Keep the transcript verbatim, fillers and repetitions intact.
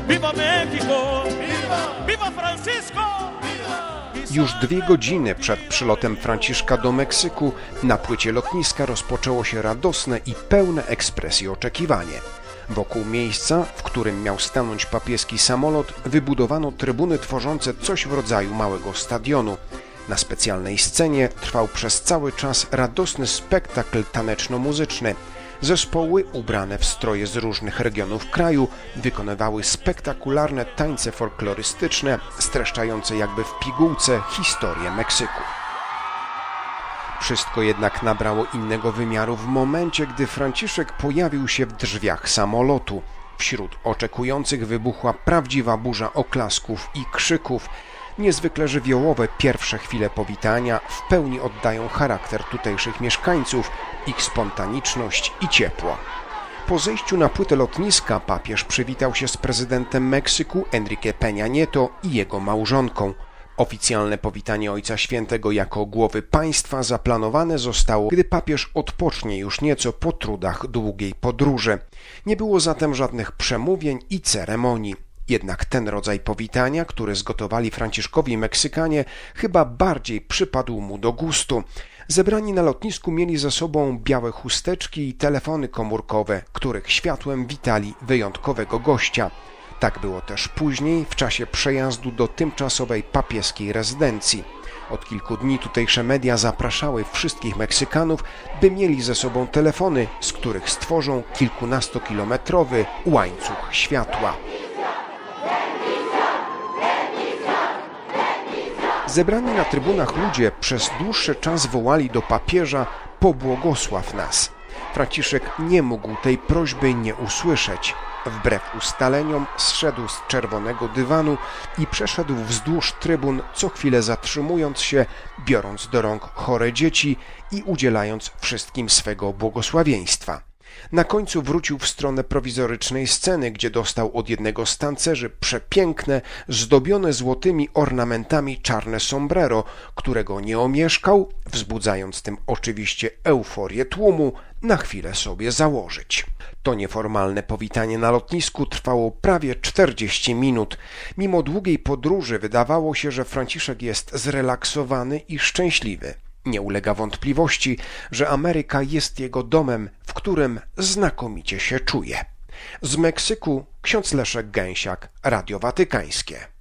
Viva México! Viva Francisco! Już dwie godziny przed przylotem Franciszka do Meksyku na płycie lotniska rozpoczęło się radosne i pełne ekspresji oczekiwanie. Wokół miejsca, w którym miał stanąć papieski samolot, wybudowano trybuny tworzące coś w rodzaju małego stadionu. Na specjalnej scenie trwał przez cały czas radosny spektakl taneczno-muzyczny. Zespoły ubrane w stroje z różnych regionów kraju wykonywały spektakularne tańce folklorystyczne, streszczające jakby w pigułce historię Meksyku. Wszystko jednak nabrało innego wymiaru w momencie, gdy Franciszek pojawił się w drzwiach samolotu. Wśród oczekujących wybuchła prawdziwa burza oklasków i krzyków. Niezwykle żywiołowe pierwsze chwile powitania w pełni oddają charakter tutejszych mieszkańców, ich spontaniczność i ciepło. Po zejściu na płytę lotniska papież przywitał się z prezydentem Meksyku Enrique Peña Nieto i jego małżonką. Oficjalne powitanie Ojca Świętego jako głowy państwa zaplanowane zostało, gdy papież odpocznie już nieco po trudach długiej podróży. Nie było zatem żadnych przemówień i ceremonii. Jednak ten rodzaj powitania, który zgotowali Franciszkowi Meksykanie, chyba bardziej przypadł mu do gustu. Zebrani na lotnisku mieli ze sobą białe chusteczki i telefony komórkowe, których światłem witali wyjątkowego gościa. Tak było też później, w czasie przejazdu do tymczasowej papieskiej rezydencji. Od kilku dni tutejsze media zapraszały wszystkich Meksykanów, by mieli ze sobą telefony, z których stworzą kilkunastokilometrowy łańcuch światła. Zebrani na trybunach ludzie przez dłuższy czas wołali do papieża: pobłogosław nas. Franciszek nie mógł tej prośby nie usłyszeć. Wbrew ustaleniom zszedł z czerwonego dywanu i przeszedł wzdłuż trybun, co chwilę zatrzymując się, biorąc do rąk chore dzieci i udzielając wszystkim swego błogosławieństwa. Na końcu wrócił w stronę prowizorycznej sceny, gdzie dostał od jednego z tancerzy przepiękne, zdobione złotymi ornamentami czarne sombrero, którego nie omieszkał, wzbudzając tym oczywiście euforię tłumu, na chwilę sobie założyć. To nieformalne powitanie na lotnisku trwało prawie czterdzieści minut. Mimo długiej podróży wydawało się, że Franciszek jest zrelaksowany i szczęśliwy. Nie ulega wątpliwości, że Ameryka jest jego domem, w którym znakomicie się czuje. Z Meksyku ksiądz Leszek Gęsiak, Radio Watykańskie.